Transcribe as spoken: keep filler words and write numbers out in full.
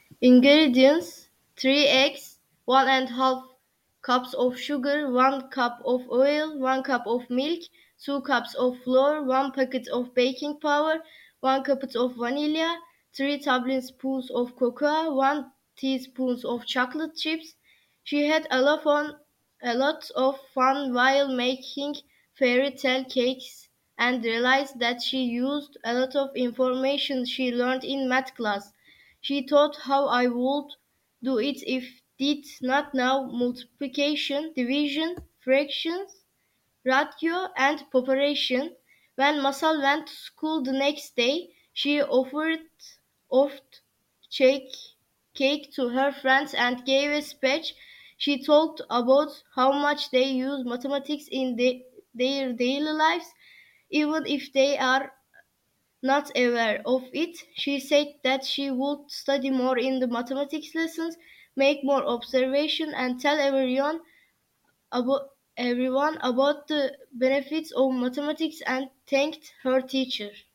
Ingredients: three eggs, one and a half cups of sugar, one cup of oil, one cup of milk, two cups of flour, one packet of baking powder, one cup of vanilla, three tablespoons of cocoa, one teaspoon of chocolate chips. She had a lot, on, a lot of fun while making fairy tale cakes and realized that she used a lot of information she learned in math class. She thought how I would do it if did not know multiplication, division, fractions, ratio, and preparation. When Masal went to school the next day, she offered offered cake, cake to her friends and gave a speech. She talked about how much they use mathematics in the, their daily lives, even if they are not aware of it. She said that she would study more in the mathematics lessons, make more observation, and tell everyone about everyone about the benefits of mathematics and thanked her teacher.